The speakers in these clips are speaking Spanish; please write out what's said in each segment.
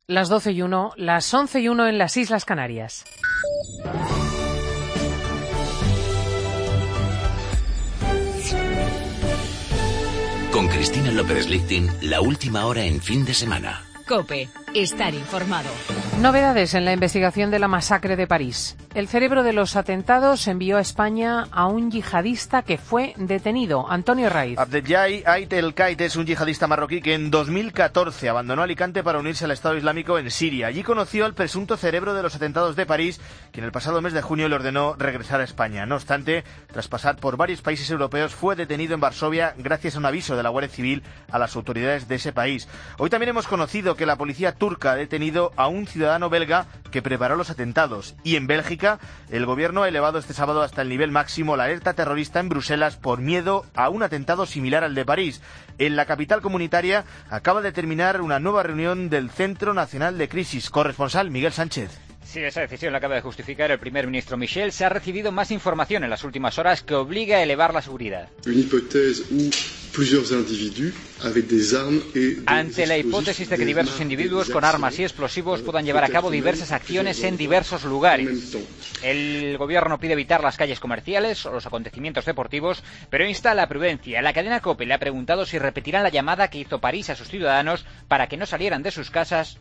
Las 12:01, las 11:01 en las Islas Canarias. Con Cristina López Lichting, la última hora en fin de semana. COPE, estar informado. Novedades en la investigación de la masacre de París. El cerebro de los atentados envió a España a un yihadista que fue detenido. Antonio Raiz. Abdeljaï Ait El Kait es un yihadista marroquí que en 2014 abandonó Alicante para unirse al Estado Islámico en Siria. Allí conoció al presunto cerebro de los atentados de París, quien el pasado mes de junio le ordenó regresar a España. No obstante, tras pasar por varios países europeos, fue detenido en Varsovia gracias a un aviso de la Guardia Civil a las autoridades de ese país. Hoy también hemos conocido que la policía turca ha detenido a un ciudadano belga que preparó los atentados. Y en Bélgica, el gobierno ha elevado este sábado hasta el nivel máximo la alerta terrorista en Bruselas por miedo a un atentado similar al de París. En la capital comunitaria acaba de terminar una nueva reunión del Centro Nacional de Crisis. Corresponsal Miguel Sánchez. Sí, esa decisión la acaba de justificar el primer ministro Michel. Se ha recibido más información en las últimas horas que obliga a elevar la seguridad. Ante la hipótesis de que diversos individuos con armas y explosivos puedan llevar a cabo diversas acciones en diversos lugares. El gobierno pide evitar las calles comerciales o los acontecimientos deportivos, pero insta a la prudencia. La cadena COPE le ha preguntado si repetirán la llamada que hizo París a sus ciudadanos para que no salieran de sus casas.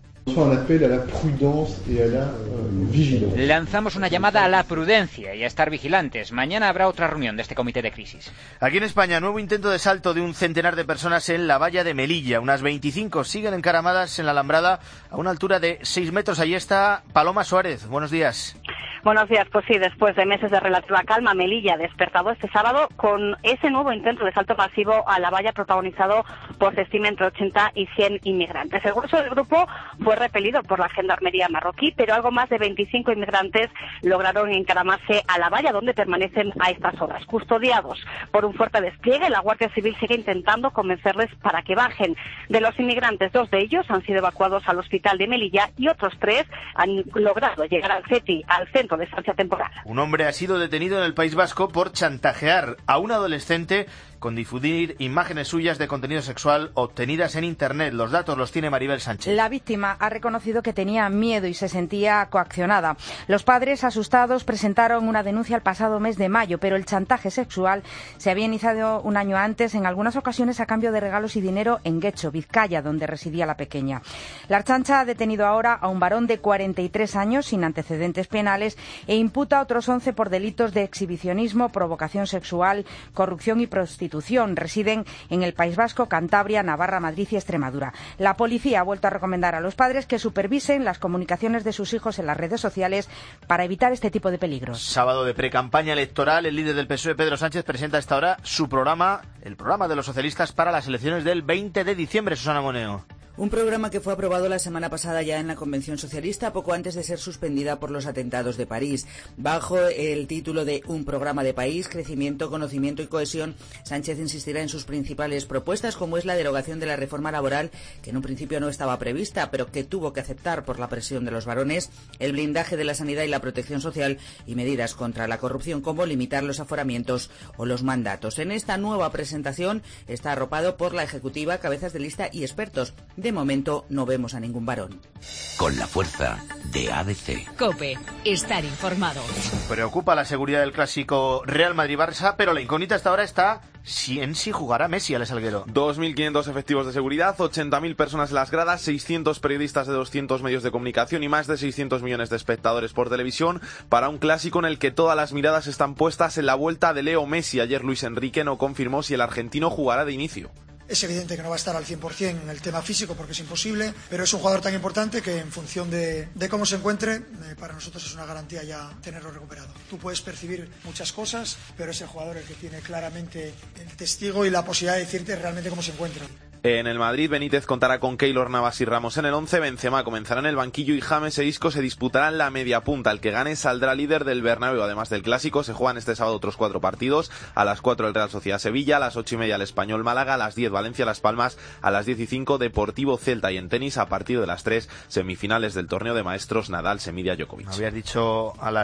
Lanzamos una llamada a la prudencia y a estar vigilantes. Mañana habrá otra reunión de este comité de crisis. Aquí en España, nuevo intento de salto de un centenar de personas en la valla de Melilla. Unas 25 siguen encaramadas en la alambrada a una altura de 6 metros. Ahí está Paloma Suárez. Buenos días. Buenos días, pues sí, después de meses de relativa calma, Melilla ha despertado este sábado con ese nuevo intento de salto masivo a la valla protagonizado por, se estima, entre 80 y 100 inmigrantes. El grueso del grupo fue repelido por la gendarmería marroquí, pero algo más de 25 inmigrantes lograron encaramarse a la valla, donde permanecen a estas horas. Custodiados por un fuerte despliegue, la Guardia Civil sigue intentando convencerles para que bajen. De los inmigrantes, 2 de ellos han sido evacuados al hospital de Melilla y otros 3 han logrado llegar al CETI, al centro de estancia temporal. Un hombre ha sido detenido en el País Vasco por chantajear a un adolescente con difundir imágenes suyas de contenido sexual obtenidas en Internet. Los datos los tiene Maribel Sánchez. La víctima ha reconocido que tenía miedo y se sentía coaccionada. Los padres, asustados, presentaron una denuncia el pasado mes de mayo, pero el chantaje sexual se había iniciado un año antes, en algunas ocasiones a cambio de regalos y dinero en Guecho, Vizcaya, donde residía la pequeña. La Ertzaintza ha detenido ahora a un varón de 43 años sin antecedentes penales e imputa a otros 11 por delitos de exhibicionismo, provocación sexual, corrupción y prostitución. Residen en el País Vasco, Cantabria, Navarra, Madrid y Extremadura. La policía ha vuelto a recomendar a los padres que supervisen las comunicaciones de sus hijos en las redes sociales para evitar este tipo de peligros. Sábado de precampaña electoral, el líder del PSOE, Pedro Sánchez, presenta a esta hora su programa, el programa de los socialistas para las elecciones del 20 de diciembre. Susana Moneo. Un programa que fue aprobado la semana pasada ya en la Convención Socialista, poco antes de ser suspendida por los atentados de París. Bajo el título de Un programa de país, crecimiento, conocimiento y cohesión, Sánchez insistirá en sus principales propuestas, como es la derogación de la reforma laboral, que en un principio no estaba prevista, pero que tuvo que aceptar por la presión de los varones, el blindaje de la sanidad y la protección social y medidas contra la corrupción, como limitar los aforamientos o los mandatos. En esta nueva presentación está arropado por la Ejecutiva, cabezas de lista y expertos. De momento no vemos a ningún varón. Con la fuerza de ABC. COPE, estar informado. Preocupa la seguridad del clásico Real Madrid-Barça, pero la incógnita hasta ahora está si jugará Messi, Alex Salguero. 2.500 efectivos de seguridad, 80.000 personas en las gradas, 600 periodistas de 200 medios de comunicación y más de 600 millones de espectadores por televisión para un clásico en el que todas las miradas están puestas en la vuelta de Leo Messi. Ayer Luis Enrique no confirmó si el argentino jugará de inicio. Es evidente que no va a estar al 100% en el tema físico porque es imposible, pero es un jugador tan importante que en función de cómo se encuentre, para nosotros es una garantía ya tenerlo recuperado. Tú puedes percibir muchas cosas, pero es el jugador el que tiene claramente el testigo y la posibilidad de decirte realmente cómo se encuentra. En el Madrid, Benítez contará con Keylor Navas y Ramos en el 11, Benzema comenzará en el banquillo y James e Isco se disputarán la media punta. El que gane saldrá líder del Bernabéu. Además del clásico, se juegan este sábado otros 4 partidos. A las 4 el Real Sociedad Sevilla, a las 8:30 el Español Málaga, a las 10 Valencia Las Palmas, a las 10:05 Deportivo Celta, y en tenis a partir de las 3 semifinales del torneo de maestros Nadal Semidia Djokovic. Habías dicho a las